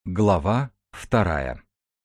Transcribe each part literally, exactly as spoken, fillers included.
Глава вторая.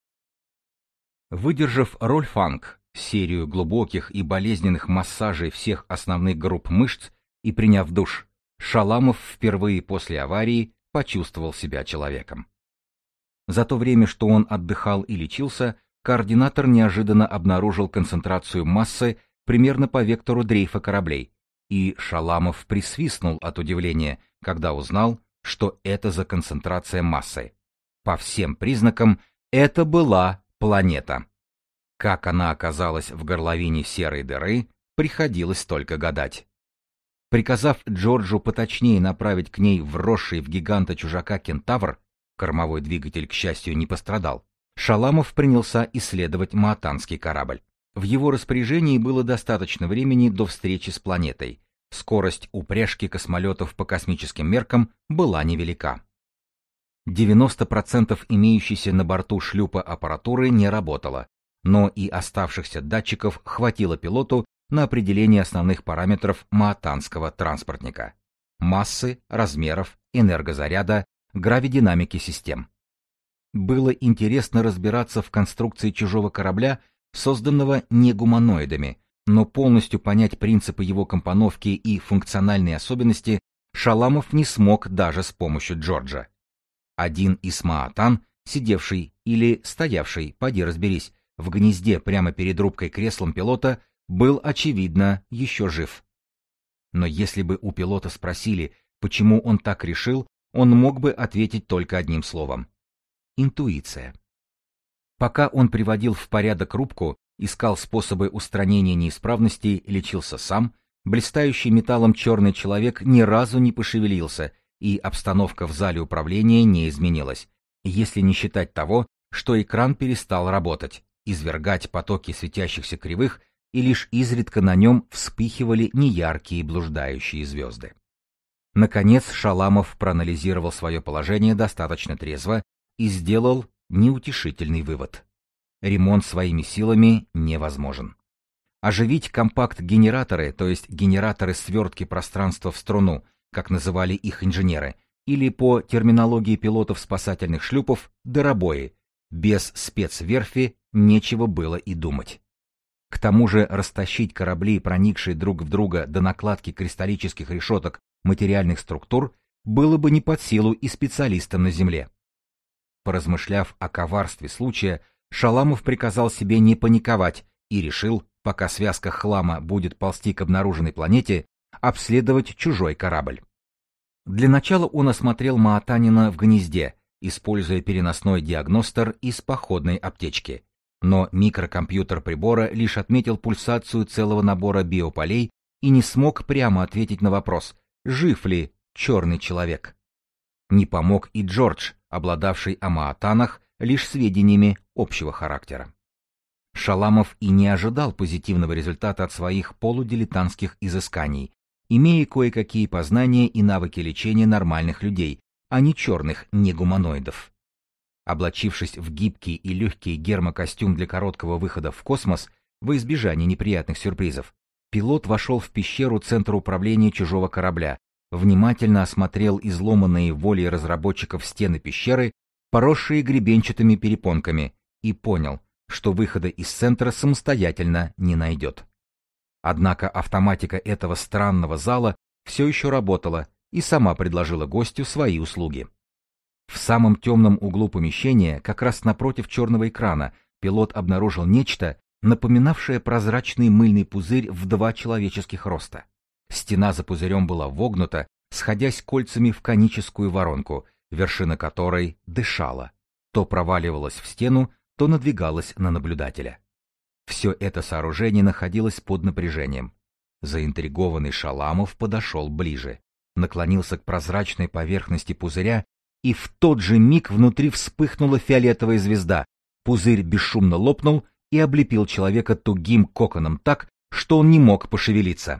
Выдержав Рольфанг, серию глубоких и болезненных массажей всех основных групп мышц и приняв душ, Шаламов впервые после аварии почувствовал себя человеком. За то время, что он отдыхал и лечился, координатор неожиданно обнаружил концентрацию массы примерно по вектору дрейфа кораблей, и Шаламов присвистнул от удивления, когда узнал, что это за концентрация массы. По всем признакам, это была планета. Как она оказалась в горловине серой дыры, приходилось только гадать. Приказав Джорджу поточнее направить к ней вросший в гиганта чужака кентавр, кормовой двигатель, к счастью, не пострадал, Шаламов принялся исследовать маатанский корабль. В его распоряжении было достаточно времени до встречи с планетой. Скорость упряжки космолетов по космическим меркам была невелика. девяносто процентов имеющейся на борту шлюпа аппаратуры не работало, но и оставшихся датчиков хватило пилоту на определение основных параметров маатанского транспортника: массы, размеров, энергозаряда, гравидинамики систем. Было интересно разбираться в конструкции чужого корабля, созданного не гуманоидами, но полностью понять принципы его компоновки и функциональные особенности Шаламов не смог даже с помощью Джорджа. Один из маатан, сидевший или стоявший, поди разберись, в гнезде прямо перед рубкой креслом пилота, был, очевидно, еще жив. Но если бы у пилота спросили, почему он так решил, он мог бы ответить только одним словом: интуиция. Пока он приводил в порядок рубку, искал способы устранения неисправностей, лечился сам, блистающий металлом черный человек ни разу не пошевелился, и обстановка в зале управления не изменилась, если не считать того, что экран перестал работать, извергать потоки светящихся кривых, и лишь изредка на нем вспыхивали неяркие блуждающие звезды. Наконец Шаламов проанализировал свое положение достаточно трезво и сделал неутешительный вывод: ремонт своими силами невозможен. Оживить компакт-генераторы, то есть генераторы свертки пространства в струну, как называли их инженеры, или по терминологии пилотов спасательных шлюпов дыробои, без спецверфи нечего было и думать. К тому же растащить корабли, проникшие друг в друга до накладки кристаллических решеток материальных структур, было бы не под силу и специалистам на Земле. Поразмышляв о коварстве случая, Шаламов приказал себе не паниковать и решил, пока связка хлама будет ползти к обнаруженной планете, обследовать чужой корабль. Для начала он осмотрел маатанина в гнезде, используя переносной диагностер из походной аптечки. Но микрокомпьютер прибора лишь отметил пульсацию целого набора биополей и не смог прямо ответить на вопрос, жив ли черный человек. Не помог и Джордж, обладавший о маатанах лишь сведениями общего характера. Шаламов и не ожидал позитивного результата от своих полудилетантских изысканий, имея кое-какие познания и навыки лечения нормальных людей, а не черных негуманоидов. Облачившись в гибкий и легкий гермокостюм для короткого выхода в космос, во избежание неприятных сюрпризов, пилот вошел в пещеру центра управления чужого корабля, внимательно осмотрел изломанные волей разработчиков стены пещеры, поросшие гребенчатыми перепонками, и понял, что выхода из центра самостоятельно не найдет. Однако автоматика этого странного зала все еще работала и сама предложила гостю свои услуги. В самом темном углу помещения, как раз напротив черного экрана, пилот обнаружил нечто, напоминавшее прозрачный мыльный пузырь в два человеческих роста. Стена за пузырем была вогнута, сходясь кольцами в коническую воронку, вершина которой дышала, то проваливалась в стену, то надвигалась на наблюдателя. Все это сооружение находилось под напряжением. Заинтригованный Шаламов подошел ближе, наклонился к прозрачной поверхности пузыря, и в тот же миг внутри вспыхнула фиолетовая звезда. Пузырь бесшумно лопнул и облепил человека тугим коконом так, что он не мог пошевелиться.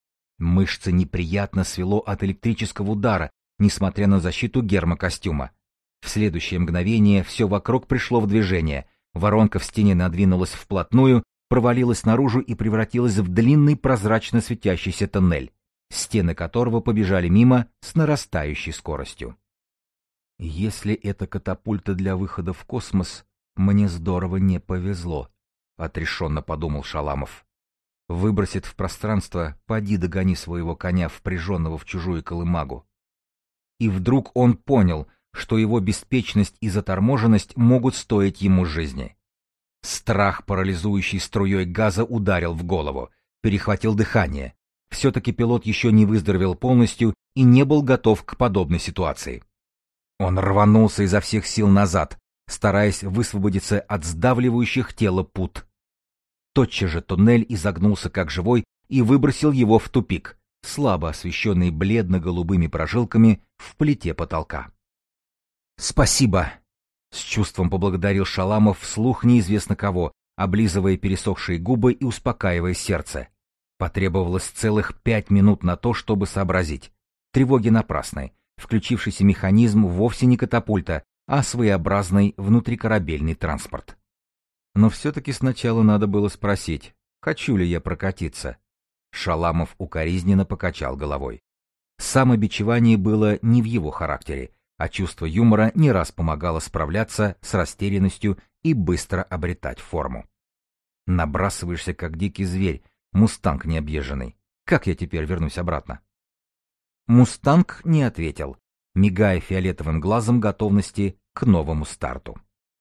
Мышцы неприятно свело от электрического удара, несмотря на защиту гермокостюма. В следующее мгновение все вокруг пришло в движение. Воронка в стене надвинулась вплотную, провалилась наружу и превратилась в длинный прозрачно светящийся тоннель, стены которого побежали мимо с нарастающей скоростью. Если это катапульта для выхода в космос, мне здорово не повезло, — отрешенно подумал Шаламов. Выбросит в пространство, поди догони своего коня, впряженного в чужую колымагу. И вдруг он понял, что его беспечность и заторможенность могут стоить ему жизни. Страх, парализующий струей газа, ударил в голову, перехватил дыхание. Все-таки пилот еще не выздоровел полностью и не был готов к подобной ситуации. Он рванулся изо всех сил назад, стараясь высвободиться от сдавливающих тело пут. Тотчас же туннель изогнулся как живой и выбросил его в тупик, слабо освещенный бледно-голубыми прожилками в плите потолка. «Спасибо!» — с чувством поблагодарил Шаламов вслух неизвестно кого, облизывая пересохшие губы и успокаивая сердце. Потребовалось целых пять минут на то, чтобы сообразить. Тревоги напрасны. Включившийся механизм вовсе не катапульта, а своеобразный внутрикорабельный транспорт. Но все-таки сначала надо было спросить, хочу ли я прокатиться. Шаламов укоризненно покачал головой. Самобичевание было не в его характере, а чувство юмора не раз помогало справляться с растерянностью и быстро обретать форму. Набрасываешься, как дикий зверь, мустанг необъезженный. Как я теперь вернусь обратно? Мустанг не ответил, мигая фиолетовым глазом готовности к новому старту.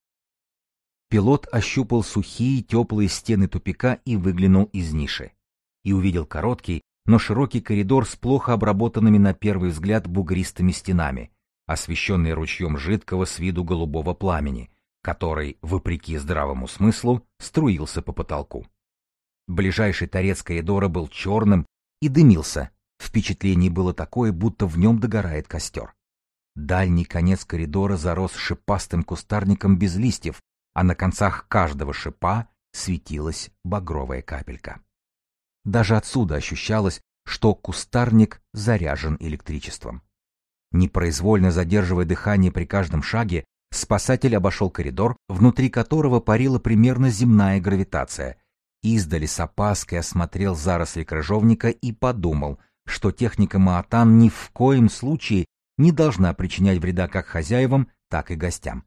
Пилот ощупал сухие теплые стены тупика и выглянул из ниши. И увидел короткий, но широкий коридор с плохо обработанными на первый взгляд бугристыми стенами, освещенный ручьем жидкого с виду голубого пламени, который, вопреки здравому смыслу, струился по потолку. Ближайший торец коридора был черным и дымился. Впечатление было такое, будто в нем догорает костер. Дальний конец коридора зарос шипастым кустарником без листьев, а на концах каждого шипа светилась багровая капелька. Даже отсюда ощущалось, что кустарник заряжен электричеством. Непроизвольно задерживая дыхание при каждом шаге, спасатель обошел коридор, внутри которого парила примерно земная гравитация. Издали с опаской осмотрел заросли крыжовника и подумал, что техника Маатан ни в коем случае не должна причинять вреда как хозяевам, так и гостям.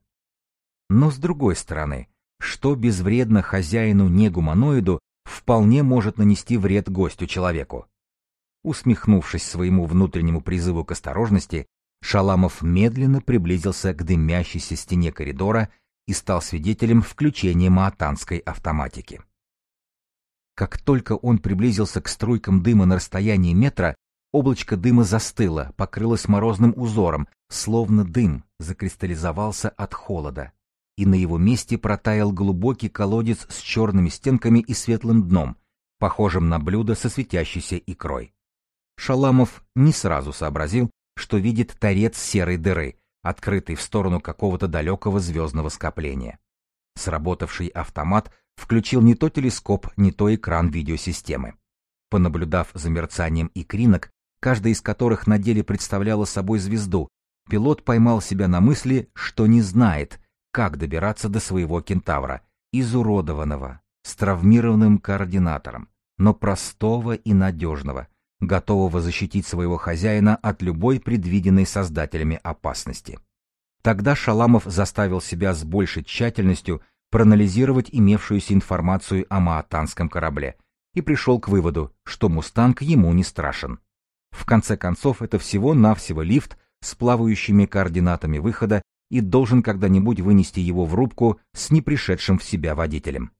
Но с другой стороны, что безвредно хозяину-негуманоиду, вполне может нанести вред гостю-человеку. Усмехнувшись своему внутреннему призыву к осторожности, Шаламов медленно приблизился к дымящейся стене коридора и стал свидетелем включения маатанской автоматики. Как только он приблизился к струйкам дыма на расстоянии метра, облачко дыма застыло, покрылось морозным узором, словно дым закристаллизовался от холода, и на его месте протаял глубокий колодец с черными стенками и светлым дном, похожим на блюдо со светящейся икрой. Шаламов не сразу сообразил, что видит торец серой дыры, открытый в сторону какого-то далекого звездного скопления. Сработавший автомат включил не то телескоп, не то экран видеосистемы. Понаблюдав за мерцанием икринок, каждая из которых на деле представляла собой звезду, пилот поймал себя на мысли, что не знает, как добираться до своего кентавра, изуродованного, с травмированным координатором, но простого и надежного, готового защитить своего хозяина от любой предвиденной создателями опасности. Тогда Шаламов заставил себя с большей тщательностью проанализировать имевшуюся информацию о маатанском корабле и пришел к выводу, что «Мустанг» ему не страшен. В конце концов, это всего-навсего лифт с плавающими координатами выхода и должен когда-нибудь вынести его в рубку с непришедшим в себя водителем.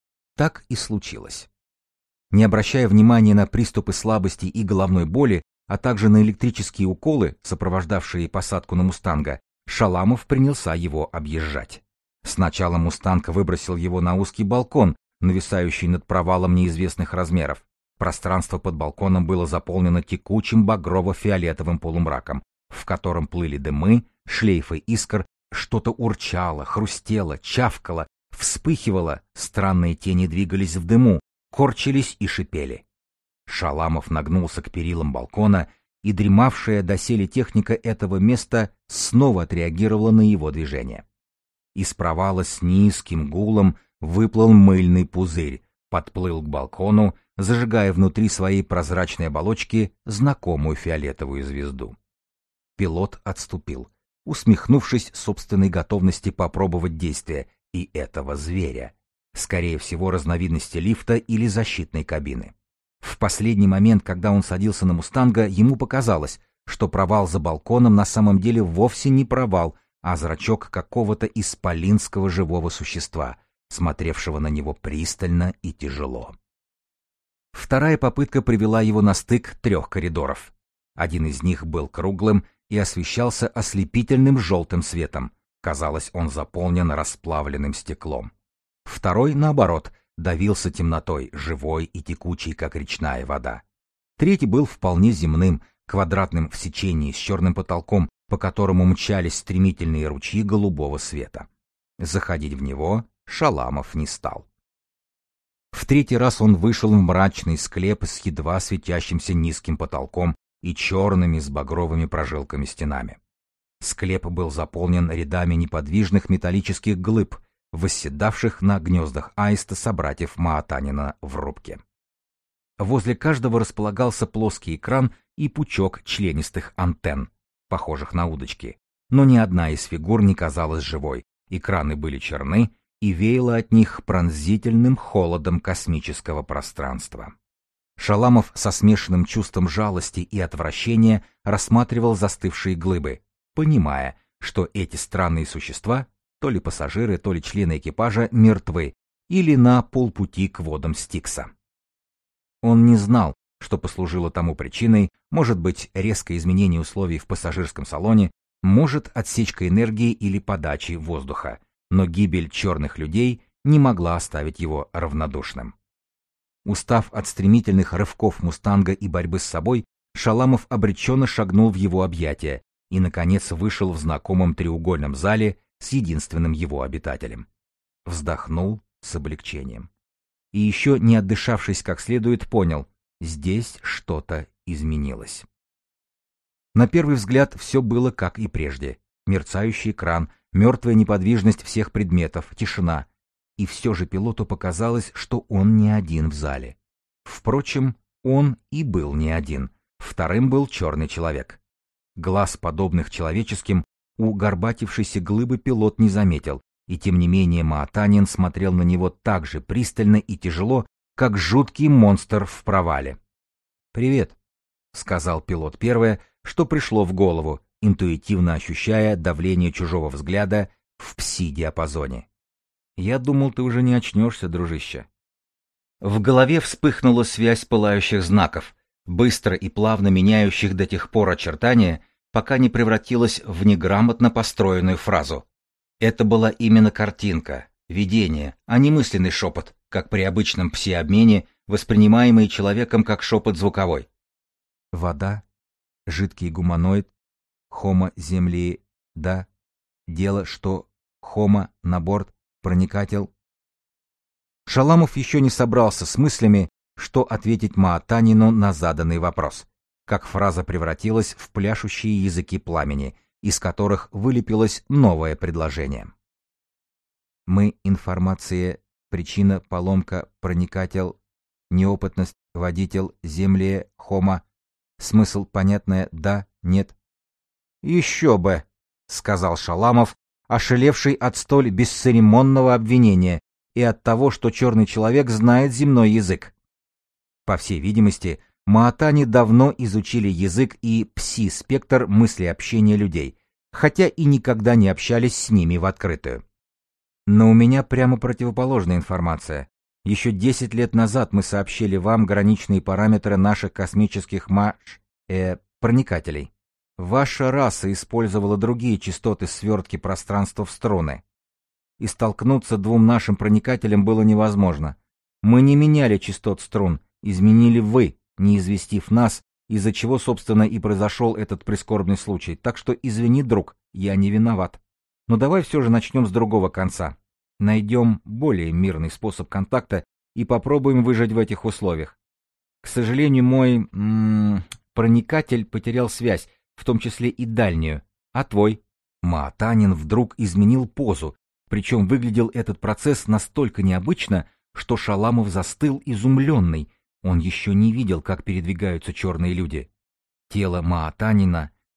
Так и случилось. Не обращая внимания на приступы слабости и головной боли, а также на электрические уколы, сопровождавшие посадку на «Мустанга», Шаламов принялся его объезжать. Сначала «Мустанг» выбросил его на узкий балкон, нависающий над провалом неизвестных размеров. Пространство под балконом было заполнено текучим багрово-фиолетовым полумраком, в котором плыли дымы, шлейфы искр, что-то урчало, хрустело, чавкало, вспыхивало, странные тени двигались в дыму, корчились и шипели. Шаламов нагнулся к перилам балкона, и дремавшая доселе техника этого места снова отреагировала на его движение. Из провала с низким гулом выплыл мыльный пузырь, подплыл к балкону, зажигая внутри своей прозрачной оболочки знакомую фиолетовую звезду. Пилот отступил, усмехнувшись собственной готовности попробовать действия и этого зверя, скорее всего, разновидности лифта или защитной кабины. В последний момент, когда он садился на «Мустанга», ему показалось, что провал за балконом на самом деле вовсе не провал, а зрачок какого-то исполинского живого существа, смотревшего на него пристально и тяжело. Вторая попытка привела его на стык трех коридоров. Один из них был круглым и освещался ослепительным желтым светом. Казалось, он заполнен расплавленным стеклом. Второй, наоборот, давился темнотой, живой и текучей, как речная вода. Третий был вполне земным, квадратным в сечении, с черным потолком, по которому мчались стремительные ручьи голубого света. Заходить в него Шаламов не стал. В третий раз он вышел в мрачный склеп с едва светящимся низким потолком и черными с багровыми прожилками стенами. Склеп был заполнен рядами неподвижных металлических глыб, восседавших на гнездах аиста собратьев Маатанина в рубке. Возле каждого располагался плоский экран и пучок членистых антенн, похожих на удочки, но ни одна из фигур не казалась живой, экраны были черны, и веяло от них пронзительным холодом космического пространства. Шаламов со смешанным чувством жалости и отвращения рассматривал застывшие глыбы, понимая, что эти странные существа, то ли пассажиры, то ли члены экипажа, мертвы или на полпути к водам Стикса. Он не знал, что послужило тому причиной, может быть, резкое изменение условий в пассажирском салоне, может, отсечка энергии или подачи воздуха, но гибель черных людей не могла оставить его равнодушным. Устав от стремительных рывков «Мустанга» и борьбы с собой, Шаламов обреченно шагнул в его объятия и, наконец, вышел в знакомом треугольном зале с единственным его обитателем. Вздохнул с облегчением. И еще не отдышавшись как следует, понял, здесь что-то изменилось. На первый взгляд все было как и прежде. Мерцающий экран, мертвая неподвижность всех предметов, тишина. И все же пилоту показалось, что он не один в зале. Впрочем, он и был не один. Вторым был черный человек. Глаз, подобных человеческим, у горбатившейся глыбы пилот не заметил, и тем не менее Маатанин смотрел на него так же пристально и тяжело, как жуткий монстр в провале. «Привет», — сказал пилот первое, что пришло в голову, интуитивно ощущая давление чужого взгляда в пси-диапазоне. «Я думал, ты уже не очнешься, дружище». В голове вспыхнула связь пылающих знаков, быстро и плавно меняющих до тех пор очертания, пока не превратилась в неграмотно построенную фразу. Это была именно картинка, видение, а не мысленный шепот, как при обычном пси-обмене, воспринимаемый человеком как шепот звуковой. Вода, жидкий гуманоид, хомо земли, да, дело, что хомо на борт, проникатель. Шаламов еще не собрался с мыслями, что ответить Маатанину на заданный вопрос, как фраза превратилась в пляшущие языки пламени, из которых вылепилось новое предложение. Мы информация, причина, поломка, проникатель, неопытность, водитель, земли, хома. Смысл понятное, да, нет. Еще бы, сказал Шаламов, ошалевший от столь бесцеремонного обвинения и от того, что черный человек знает земной язык. По всей видимости, Маатани давно изучили язык и пси-спектр мыслеобщения людей, хотя и никогда не общались с ними в открытую. Но у меня прямо противоположная информация. Еще десять лет назад мы сообщили вам граничные параметры наших космических маш... э... проникателей. Ваша раса использовала другие частоты свертки пространства в струны. И столкнуться двум нашим проникателям было невозможно. Мы не меняли частот струн, изменили вы, не известив нас, из-за чего, собственно, и произошел этот прискорбный случай. Так что извини, друг, я не виноват. Но давай все же начнем с другого конца. Найдем более мирный способ контакта и попробуем выжить в этих условиях. К сожалению, мой м-м, проникатель потерял связь, в том числе и дальнюю. А твой? Маатанин вдруг изменил позу, причем выглядел этот процесс настолько необычно, что Шаламов застыл изумленный. Он еще не видел, как передвигаются черные люди. Тело Маатанина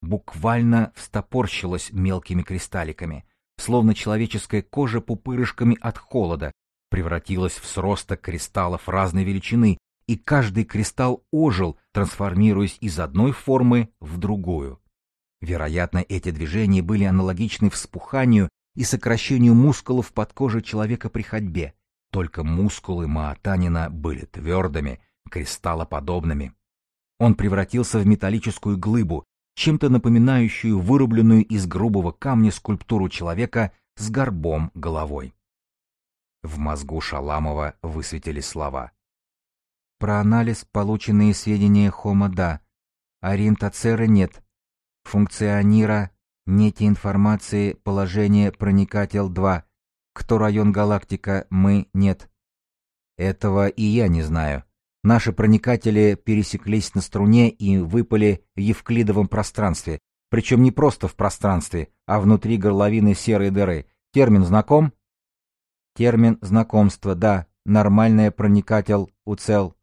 буквально встопорщилось мелкими кристалликами, словно человеческая кожа пупырышками от холода, превратилась в сросток кристаллов разной величины, и каждый кристалл ожил, трансформируясь из одной формы в другую. Вероятно, эти движения были аналогичны вспуханию и сокращению мускулов под кожей человека при ходьбе, только мускулы Маатанина были твердыми, кристаллоподобными. Он превратился в металлическую глыбу, чем-то напоминающую вырубленную из грубого камня скульптуру человека с горбом головой. В мозгу Шаламова высветились слова. Про анализ полученные сведения Хома да, ориентацера нет, функционира нети информации положение проникатель два, кто район галактика мы нет. Этого и я не знаю. Наши проникатели пересеклись на струне и выпали в евклидовом пространстве, причем не просто в пространстве, а внутри горловины серой дыры. Термин знаком? Термин знакомства, да, нормальная проникатель уцел.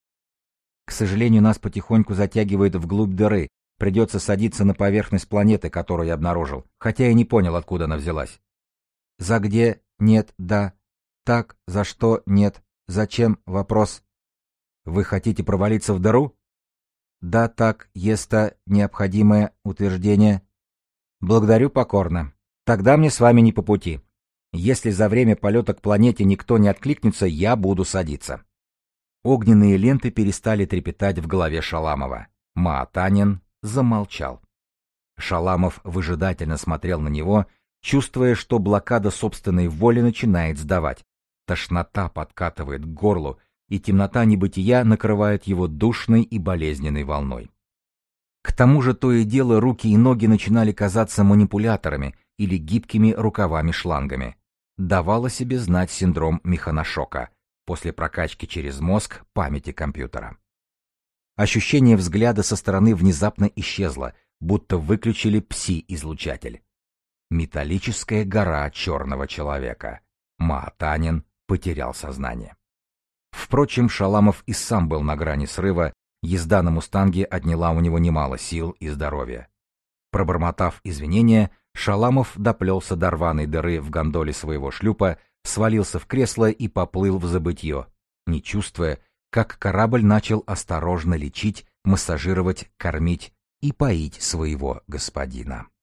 К сожалению, нас потихоньку затягивает вглубь дыры. Придется садиться на поверхность планеты, которую я обнаружил, хотя и не понял, откуда она взялась. За где? Нет, да. Так, за что? Нет. Зачем? Вопрос. Вы хотите провалиться в дыру? Да, так, есть-то необходимое утверждение. Благодарю покорно. Тогда мне с вами не по пути. Если за время полета к планете никто не откликнется, я буду садиться. Огненные ленты перестали трепетать в голове Шаламова. Маатанин замолчал. Шаламов выжидательно смотрел на него, чувствуя, что блокада собственной воли начинает сдавать. Тошнота подкатывает к горлу, и темнота небытия накрывает его душной и болезненной волной. К тому же то и дело руки и ноги начинали казаться манипуляторами или гибкими рукавами-шлангами. Давал о себе знать синдром механошока после прокачки через мозг памяти компьютера. Ощущение взгляда со стороны внезапно исчезло, будто выключили пси-излучатель. Металлическая гора черного человека. Маатанин потерял сознание. Впрочем, Шаламов и сам был на грани срыва, езда на «Мустанге» отняла у него немало сил и здоровья. Пробормотав извинения, Шаламов доплелся до рваной дыры в гондоле своего шлюпа, свалился в кресло и поплыл в забытье, не чувствуя, как корабль начал осторожно лечить, массажировать, кормить и поить своего господина.